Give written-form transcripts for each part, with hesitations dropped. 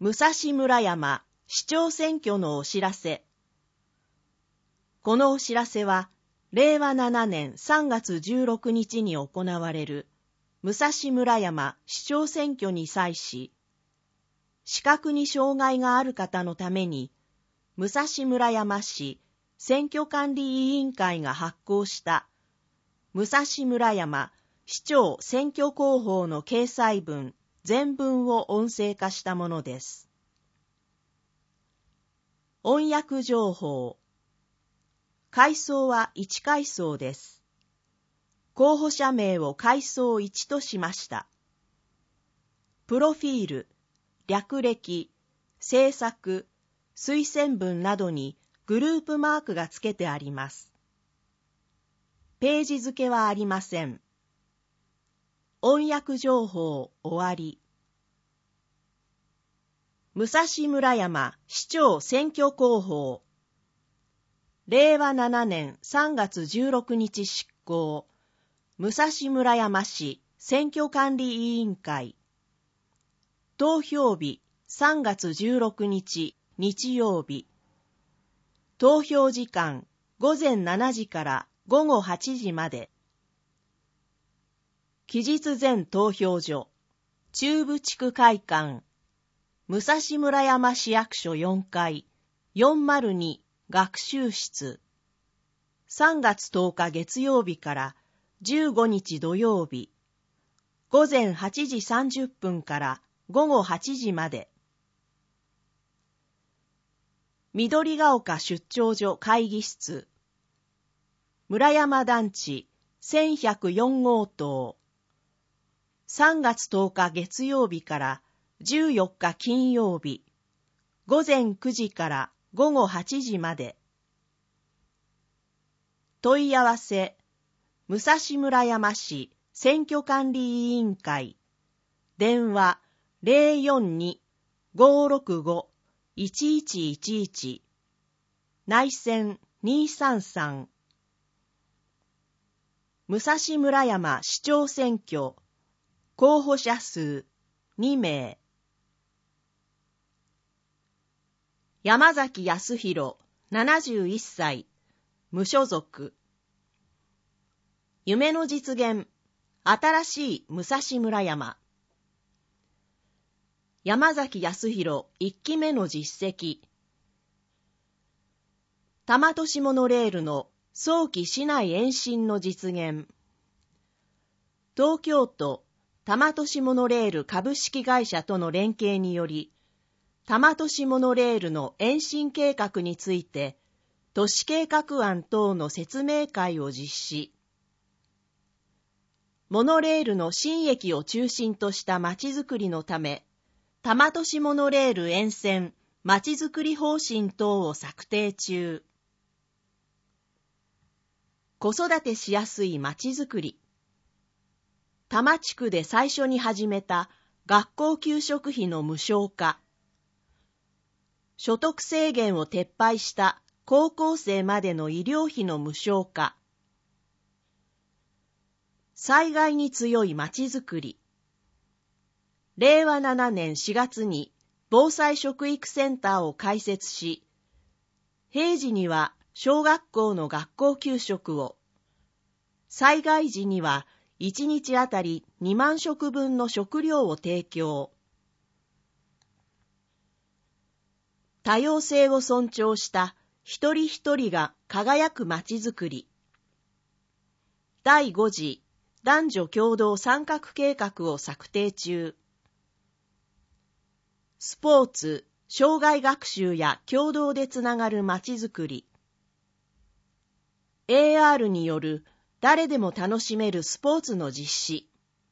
武蔵村山市長選挙のお知らせ。このお知らせは、令和7年3月16日に行われる武蔵村山市長選挙に際し、視覚に障害がある方のために、武蔵村山市選挙管理委員会が発行した武蔵村山市長選挙広報の掲載文全文を音声化したものです。音訳情報。階層は1階層です。候補者名を階層1としました。プロフィール、略歴、政策、推薦文などにグループマークがつけてあります。ページ付けはありません。音訳情報終わり。武蔵村山市長選挙広報。令和7年3月16日執行。武蔵村山市選挙管理委員会。投票日3月16日日曜日。投票時間午前7時から午後8時まで。期日前投票所、中部地区会館、武蔵村山市役所4階、402学習室。3月10日月曜日から15日土曜日、午前8時30分から午後8時まで。緑が丘出張所会議室。村山団地1104号棟。3月10日月曜日から14日金曜日、午前9時から午後8時まで。問い合わせ、武蔵村山市選挙管理委員会。電話042-565-1111。内線233。武蔵村山市長選挙。候補者数2名。山崎康弘71歳、無所属。夢の実現、新しい武蔵村山。山崎康弘1期目の実績。多摩都市モノレールの早期市内延伸の実現。東京都多摩都市モノレール株式会社との連携により、多摩都市モノレールの延伸計画について、都市計画案等の説明会を実施。モノレールの新駅を中心としたまちづくりのため、多摩都市モノレール沿線まちづくり方針等を策定中。子育てしやすいまちづくり。多摩地区で最初に始めた学校給食費の無償化。所得制限を撤廃した高校生までの医療費の無償化。災害に強いまちづくり。令和7年4月に防災食育センターを開設し、平時には小学校の学校給食を、災害時には1日あたり2万食分の食料を提供。多様性を尊重した一人一人が輝くまちづくり。第5次男女共同参画計画を策定中。スポーツ、障害学習や共同でつながるまちづくり。AR による誰でも楽しめるスポーツの実施。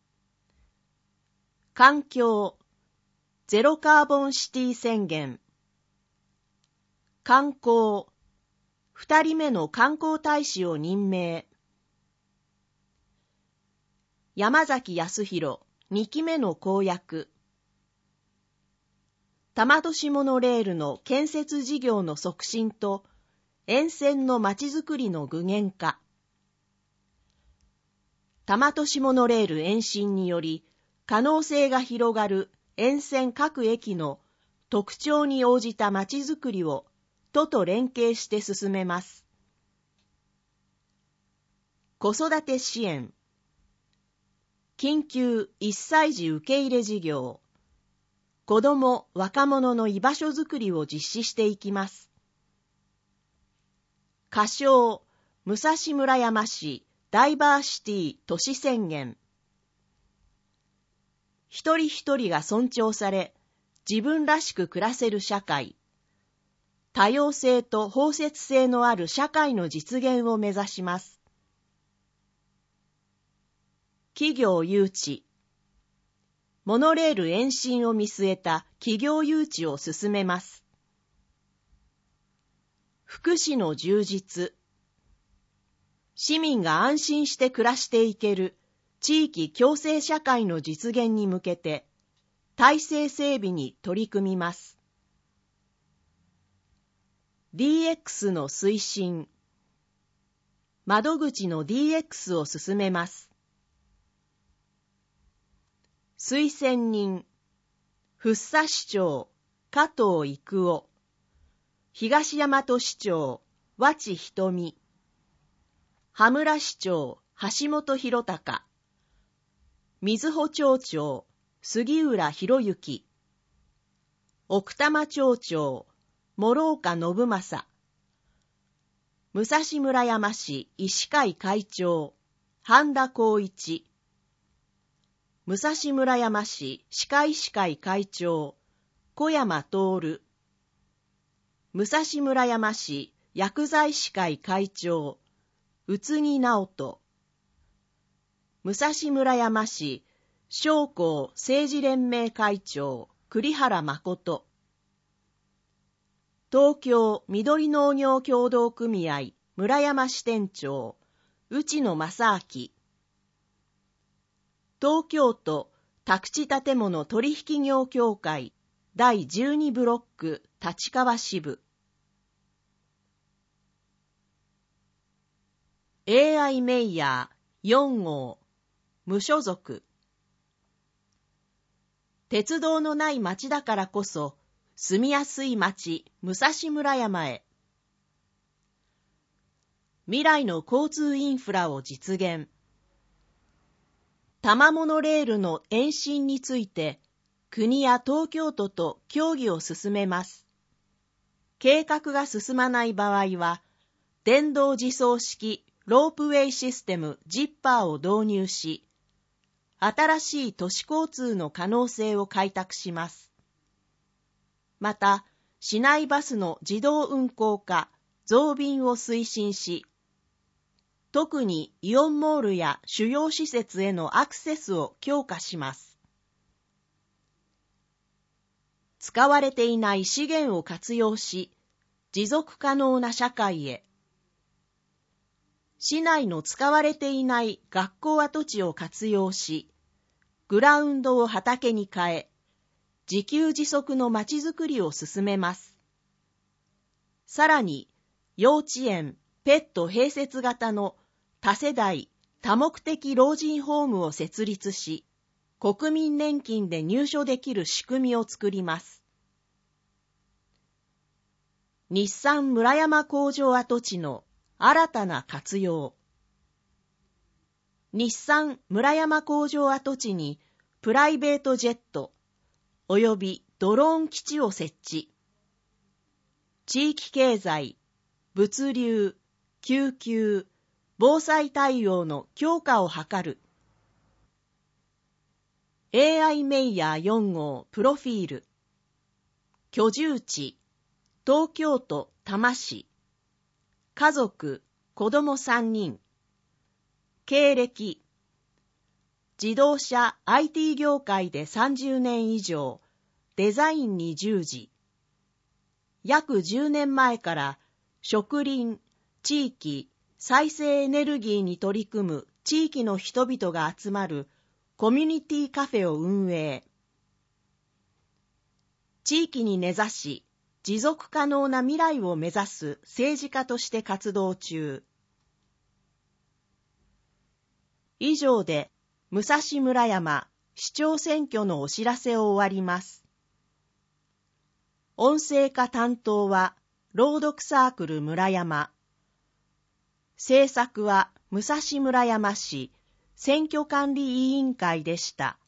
環境、ゼロカーボンシティ宣言。観光、2人目の観光大使を任命。山崎康弘2期目の公約。多摩都市モノレールの建設事業の促進と沿線のまちづくりの具現化。多摩都市モノレール延伸により可能性が広がる沿線各駅の特徴に応じたまちづくりを都と連携して進めます。子育て支援、緊急1歳児受け入れ事業、子ども・若者の居場所づくりを実施していきます。仮称、武蔵村山市ダイバーシティ都市宣言。一人一人が尊重され、自分らしく暮らせる社会、多様性と包摂性のある社会の実現を目指します。企業誘致、モノレール延伸を見据えた企業誘致を進めます。福祉の充実、市民が安心して暮らしていける地域共生社会の実現に向けて、体制整備に取り組みます。DX の推進、窓口の DX を進めます。推薦人、福生市長、加藤育夫、東大和市長、和知瞳、羽村市長、橋本博隆、瑞穂町長、杉浦博之、奥多摩町長、諸岡信正、武蔵村山市医師会会長、半田光一、武蔵村山市歯科医師会会長、小山徹、武蔵村山市薬剤師会会長、宇津木直人、武蔵村山市商工政治連盟会長、栗原誠、東京緑農業協同組合村山支店長、内野正明、東京都宅地建物取引業協会第12ブロック立川支部、AI メイヤー4号無所属、鉄道のない町だからこそ住みやすい町武蔵村山へ。未来の交通インフラを実現。多摩モノレールの延伸について国や東京都と協議を進めます。計画が進まない場合は電動自走式ロープウェイシステムジッパーを導入し、新しい都市交通の可能性を開拓します。また、市内バスの自動運行化、増便を推進し、特にイオンモールや主要施設へのアクセスを強化します。使われていない資源を活用し、持続可能な社会へ。市内の使われていない学校跡地を活用し、グラウンドを畑に変え、自給自足のまちづくりを進めます。さらに、幼稚園、ペット併設型の多世代、多目的老人ホームを設立し、国民年金で入所できる仕組みを作ります。日産村山工場跡地の新たな活用。日産村山工場跡地にプライベートジェットおよびドローン基地を設置。地域経済、物流、救急、防災対応の強化を図る。AI メイヤー4号プロフィール。居住地、東京都多摩市。家族、子供3人。経歴、自動車 IT 業界で30年以上、デザインに従事。約10年前から植林、地域、再生エネルギーに取り組む地域の人々が集まるコミュニティカフェを運営。地域に根ざし、持続可能な未来を目指す政治家として活動中。以上で、武蔵村山市長選挙のお知らせを終わります。 音声化担当は朗読サークル村山。制作は武蔵村山市選挙管理委員会でした。